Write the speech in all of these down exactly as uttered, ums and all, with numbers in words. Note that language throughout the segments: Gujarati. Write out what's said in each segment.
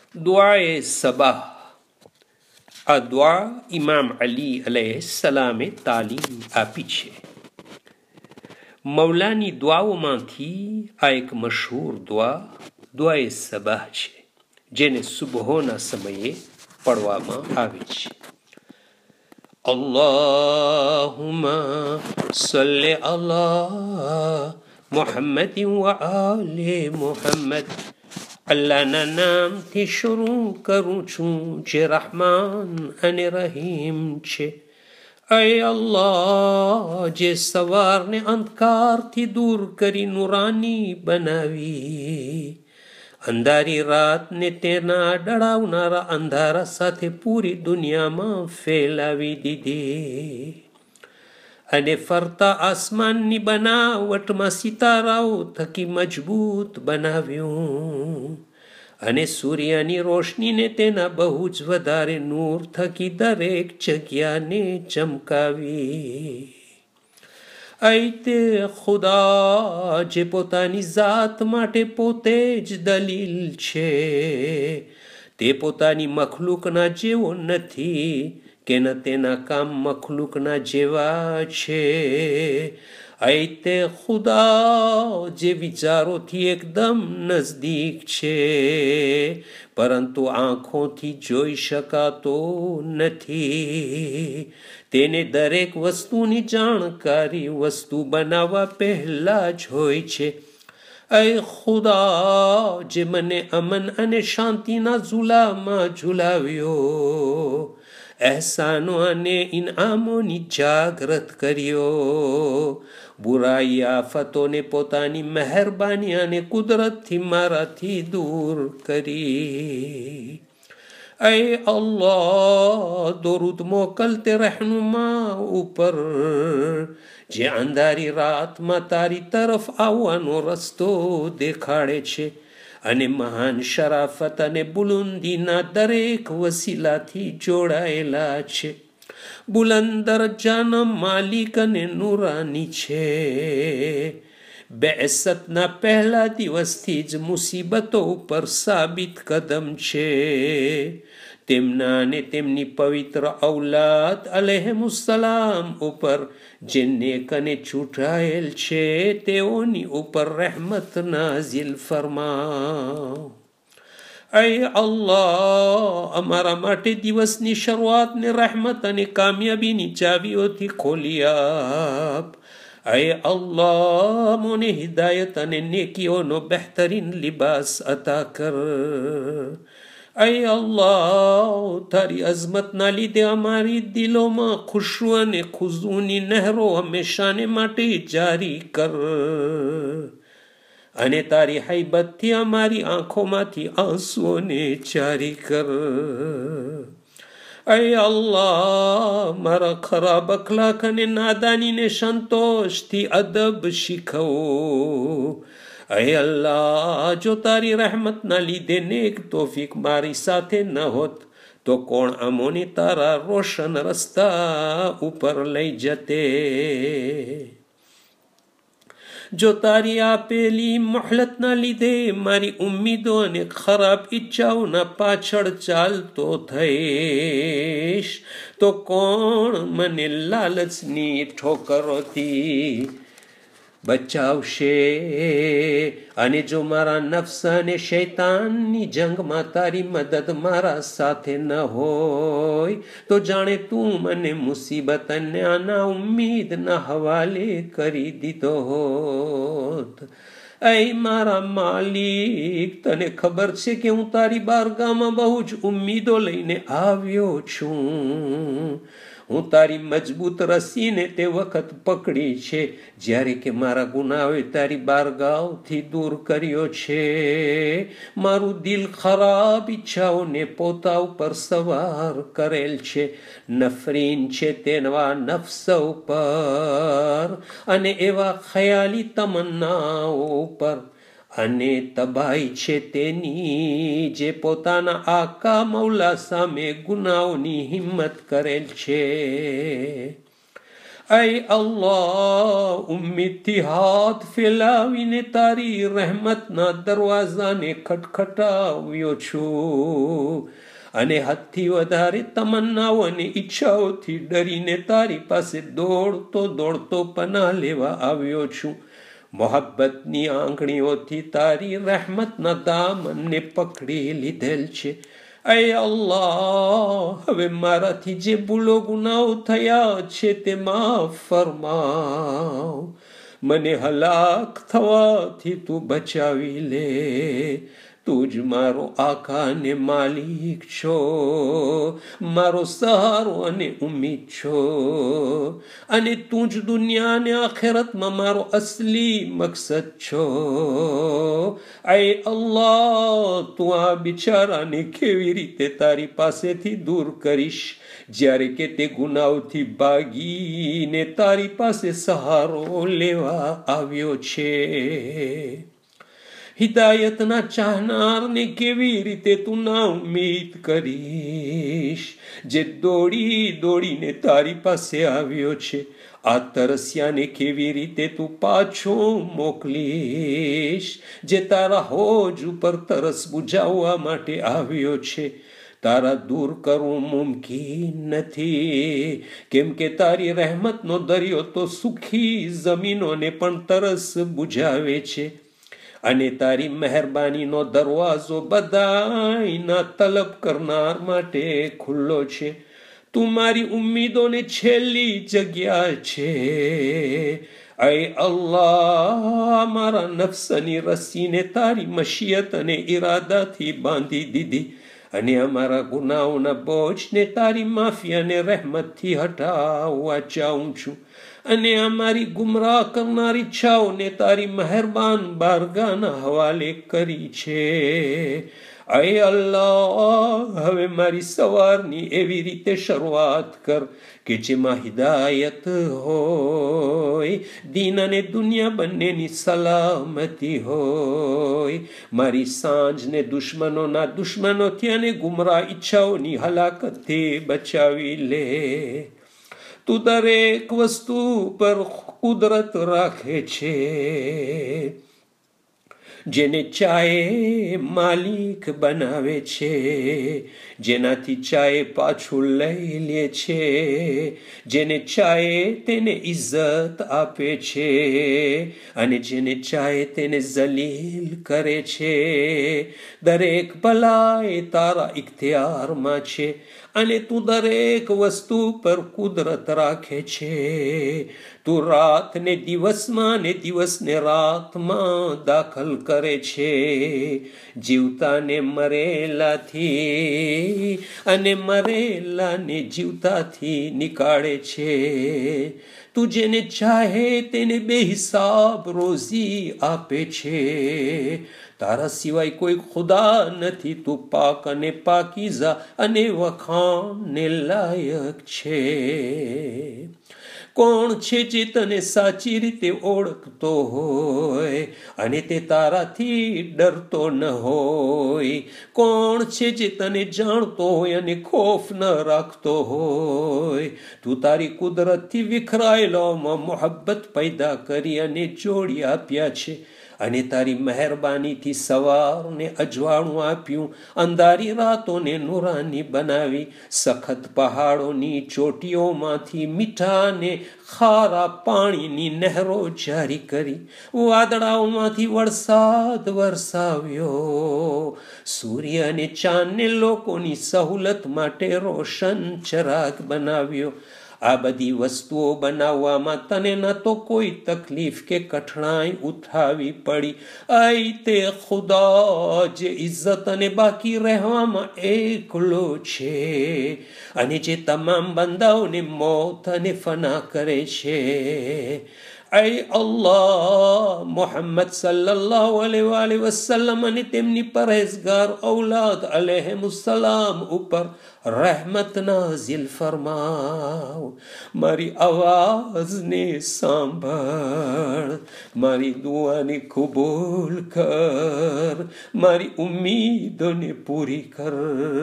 દુઆએ સબાહ. આ દુઆ ઇમામ અલી અલૈહિસ્સલામે તાલીમ આપી છે. મૌલાની દુઆઓમાંથી આ એક મશહૂર દુઆ દુઆએ સબાહ છે, જેને સુબહોના સમયે પડવામાં આવે છે. અલ્લાહુમ્મા સલ્લિ અલા મુહમ્મદિન વ આલે મુહમ્મદ. અલ્લાહના નામથી શરૂ કરું છું, જે રહમાન અને રહીમ છે. અય અલ્લાહ, જે સવારને અંધકારથી દૂર કરી નુરાની બનાવી, અંધારી રાતને તેના ડળાવનારા અંધારા સાથે પૂરી દુનિયામાં ફેલાવી દીધી, અને ફરતા આસમાનની બનાવટમાં સિતારાઓ થકી મજબૂત બનાવ્યું, અને સૂર્યની રોશનીને તેના બહુ જ વધારે નૂર થકી દરેક જગ્યાને ચમકાવી. ऐते खुदा जे પોતાની જાત માટે પોતે જ દલીલ છે, તે પોતાની મખલૂકના જેવો નથી કે ન તેના કામ મખલૂકના જેવા છે. ऐते खुदा જે વિચારોથી એકદમ નજદીક છે, પરંતુ આંખોથી જોઈ શકાતો નથી. તેને દરેક વસ્તુની જાણકારી વસ્તુ બનાવવા પહેલા જ હોય છે. ऐ ખુદા, જે મને અમન અને શાંતિના ઝુલામાં ઝુલાવ્યો, એહસાનો અને ઇનામોની જાગૃત કર્યો, બુરાઈ આફતોને પોતાની મહેરબાની અને કુદરતથી મારાથી દૂર કરી. ऐ અલ્લાહ, દરુદ મોકલ તે રહેનુમા ઉપર, જે અંધારી રાતમાં તારી તરફ આવવાનો રસ્તો દેખાડે છે, અને મહાન શરાફત અને બુલંદીના દરેક વસીલાથી જોડાયેલા છે. બુલંદ દરજ્જાના માલિક અને નુરાની છે. બેઅસતના પહેલા દિવસથી જ મુસીબતો ઉપર સાબિત કદમ છે. તેમના અને તેમની પવિત્ર ઔલાદ અલૈહિમુસ્સલામ ઉપર જે નેક અને ચૂંટાયેલ છે, તેઓની ઉપર રહેમત નાઝિલ ફરમાવ. ऐ અલ્લાહ, અમારા માટે દિવસની શરૂઆતને રહેમત અને કામયાબીની ચાવીઓથી ખોલી આપ. ऐ અલ્લાહ, મને હિદાયત અને નેકીઓનો બહેતરીન લિબાસ અતા કર. ऐ અલ્લાહ, તારી અઝમતના લીધે અમારી દિલોમાં ખુશુ અને ખુઝુની નહેરો હંમેશાને માટે જારી કર, અને તારી હૈબતથી અમારી આંખોમાંથી આંસુઓને જારી કર. ऐ અલ્લાહ, મારા ખરાબ અખલાક અને નાદાનીને સંતોષથી અદબ શીખવો. ऐ અલ્લાહ, જો તારી રહેમતના લીધે નેક તોફીક મારી સાથે ન હોત, તો કોણ અમોને તારા રોશન રસ્તા ઉપર લઈ જતે. જો તારી આપેલી મોહલતના લીધે મારી ઉમ્મીદો અને ખરાબ ઈચ્છાઓના પાછળ ચાલતો થઈશ, તો કોણ મને લાલચની ઠોકરોથી બચાવશે. અને જો મારા નફ્સ અને શૈતાનની જંગમાં તારી મદદ મારા સાથે ન હોય, તો જાણે તું મને મુસીબત અને આના ઉમ્મીદના હવાલે કરી દીધો હોત. ऐ મારા માલિક, તને ખબર છે કે હું તારી બારગાહમાં બહુ જ ઉમ્મીદો લઈને આવ્યો છું. હું તારી મજબૂત રસીને તે વખત પકડી છે, જ્યારે કે મારા ગુનાઓએ તારી બારગાહથી દૂર કર્યો છે. મારું દિલ ખરાબ ઈચ્છાઓને પોતા ઉપર સવાર કરેલ છે, નફરીન છે તેના નફ્સ ઉપર, અને એવા ખયાલી તમન્નાઓ ઉપર, અને તબાહી છે તેની જે પોતાના આકા મૌલા સામે ગુનાઓની હિંમત કરેલ છે. ऐ અલ્લાહ, ઉમ્મીદથી હાથ ફેલાવીને તારી રહેમતના દરવાજાને ખટખટાવ્યો છું અને હદથી વધારે તમન્નાઓ અને ઈચ્છાઓથી ડરીને તારી પાસે દોડતો દોડતો પનાહ લેવા આવ્યો છું. મોહબ્બતની આંગળીઓથી તારી રહેમતના દામનને પકડી લીધેલ છે. ऐ અલ્લાહ, હવે મારાથી જે ભૂલો ગુનાઓ થયા છે તે માફ ફરમાવ. મને હલાક થવાથી તું બચાવી લે. તું જ મારો આકા ને માલિક છો, મારો સહારો અને ઉમ્મીદ છો, અને તું જ દુનિયા અને આખિરતમાં મારો અસલી મકસદ છો. ऐ અલ્લાહ, તું આ બિચારાને કેવી રીતે તારી પાસેથી દૂર કરીશ જ્યારે કે તે ગુનાઓથી ભાગીને તારી પાસે સહારો લેવા આવ્યો છે. હિદાયતના ચાહનારને કેવી રીતે તું ના ઉમ્મીદ કરીશ જે દોડી દોડીને તારી પાસે આવ્યો છે. આ તરસ્યાને કેવી રીતે તું પાછો મોકલીશ જે તારા હોજ ઉપર તરસ બુજાવવા માટે આવ્યો છે. તારા દૂર કરવું મુમકિન નથી, કેમ કે તારી રહેમતનો દરિયો તો સુખી જમીનોને પણ તરસ બુજાવે છે અને તારી મહેરબાનીનો દરવાજો બધાયના તલબ કરનાર માટે ખુલ્લો છે. તું મારી ઉમ્મીદોને છેલ્લી જગ્યા છે. ऐ અલ્લાહ, મારા નફસની રસીને તારી મશિયત અને ઈરાદાથી બાંધી દીધી અને અમારા ગુનાઓના બોજને તારી માફી અને રહેમતથી હટાવવા ચાહું છું અને અમારી ગુમરાહ કરનાર ઈચ્છાઓને તારી મહેરબાન બારગાહના હવાલે કરી છે. ऐ અલ્લાહ, હવે મારી સવારની એવી રીતે શરૂઆત કર કે જેમાં હિદાયત હોય, દીન અને દુનિયા બંનેની સલામતી હોય. મારી સાંજને દુશ્મનોના દુશ્મનોથી અને ગુમરાહ ઈચ્છાઓની હલાકતથી બચાવી લે. તું દરેક વસ્તુ પર કુદરત રાખે છે, જેને ચાહે માલિક બનાવે છે, જેનાથી ચાહે પાછું લઈ લે છે, જેને ચાહે તેને ઇજ્જત આપે છે અને જેને ચાહે તેને જલીલ કરે છે. દરેક ભલાઈ તારા ઇખ્તિયારમાં છે અને તું દરેક વસ્તુ પર કુદરત રાખે છે. તું રાતને દિવસમાં ને દિવસને રાતમાં દાખલ કરે છે, જીવતાને મરેલાથી અને મરેલાને જીવતાથી નીકાળે છે. તું જેને ચાહે તેને બેહિસાબ રોજી આપે છે. તારા સિવાય કોઈ ખુદા નથી. તું પાક અને પાકીઝા અને વખાણને લાયક છે. કોણ છે જે તને સાચી રીતે ઓળખતો હોય અને તે તારાથી ડરતો ન હોય? કોણ છે જે તને જાણતો હોય અને ખોફ ન રાખતો હોય? તું તારી કુદરતથી વિખરાયેલોમાં મોહબ્બત પેદા કરી અને જોડી આપ્યા છે અને તારી મહેરબાનીથી સવારને અજવાળું આપ્યું, અંધારી રાતોને નુરાની બનાવી, સખત પહાડોની ચોટીઓમાંથી મીઠાને ખારા પાણીની નહેરો જારી કરી, વાદળાઓમાંથી વરસાદ વરસાવ્યો, સૂર્ય અને ચાંદને લોકોની સહુલત માટે રોશન ચરાગ બનાવ્યો. આ બધી વસ્તુઓ બનાવવામાં તને ન તો કોઈ તકલીફ કે કઠણાઈ ઉઠાવી પડી. આઈ તે ખુદા જે ઇજ્જત અને બાકી રહેવામાં એકલો છે અને જે તમામ બંદાઓને મોત અને ફના કરે છે. ऐ अल्लाह मोहम्मद सल्लल्लाहु अलैहि वसल्लम અને તેમની પરહેઝગાર ઔલાદ અલૈહિમુસ્સલામ ઉપર રહેમત નાઝિલ ફરમાવ. મારી આવાજને સાંભળ, મારી દુઆને કબૂલ કર, મારી ઉમ્મીદોને પૂરી કર.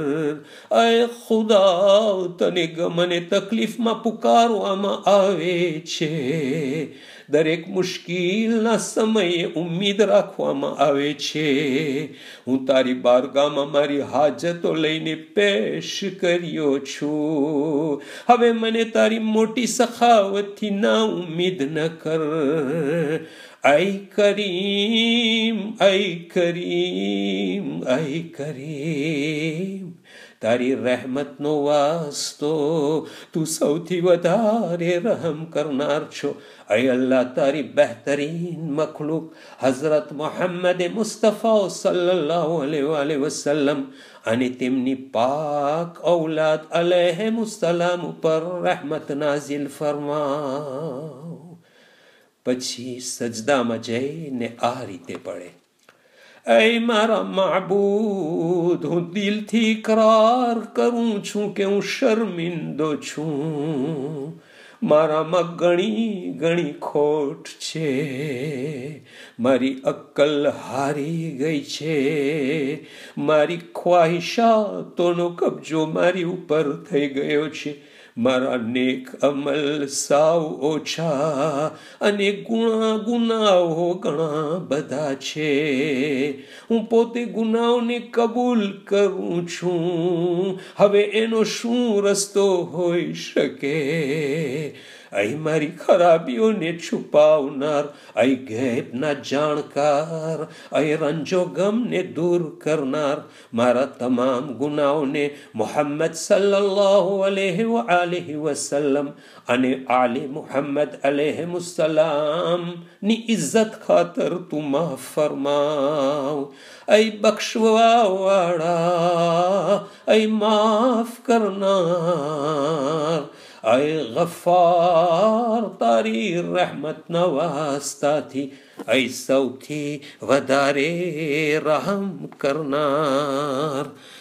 ऐ ખુદા, તને ગમને તકલીફમાં પુકારવામાં આવે છે, દરેક મુશ્કેલના સમયે ઉમ્મીદ રાખવામાં આવે છે. હું તારી બારગાહમાં મારી હાજતો લઈને પેશ કર્યો છું. હવે મને તારી મોટી સખાવતથી ના ઉમ્મીદ ન કર. ऐ કરીમ, ऐ કરીમ, ऐ કરીમ, તારી રહેમતનો વાસ્તો, તું સૌથી વધારે રહમ કરનાર છો. ऐ अल्लाह, તારી બહેતરીન મખલુક હઝરત મોહમ્મદ મુસ્તફા સલ્લલ્લાહુ અલૈહિ વસલ્લમ અને તેમની પાક ઔલાદ અલૈહિમુસ્સલામ ઉપર રહેમત નાઝિલ ફરમાવ. પછી સજદામાં જઈને આ રીતે પડે: ऐ મારા માબૂદ, હું દિલથી ઇકરાર કરું છું કે હું શર્મિંદો છું. મારામાં ઘણી ઘણી ખોટ છે. મારી અક્કલ હારી ગઈ છે. મારી ખ્વાહિશાતોનો કબજો મારી ઉપર થઈ ગયો છે. મારા નેક અમલ સાવ ઓછા અને ગુણા ગુનાઓ ઘણા બધા છે. હું પોતે ગુનાઓને કબૂલ કરું છું. હવે એનો શું રસ્તો હોઈ શકે? અહીં મારી ખરાબીઓને છુપાવનાર, અહીં ગેબના જાણકાર, અહીં રંજો ગમને દૂર કરનાર, મારા તમામ ગુનાઓને મોહમ્મદ સલ્લલ્લાહુ અલૈહિ વસલ્લમ અને આલે મુહમ્મદ અલૈહિમુસ્સલામ ની ઇજ્જત ખાતર તું માફ ફરમાવ. ऐ બક્ષવા વાળા, ऐ માફ કરનાર, ऐ ગફાર, તારી રહેમતના વાસ્તાથી ऐ સૌથી વધારે રહમ કરનાર.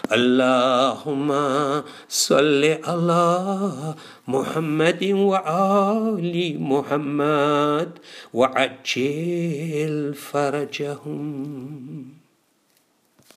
અલ્લાહુમ્મા સલ્લિ અલા મુહમ્મદિન વ આલિ મુહમ્મદ વઅજ્જિલ ફરજહુમ.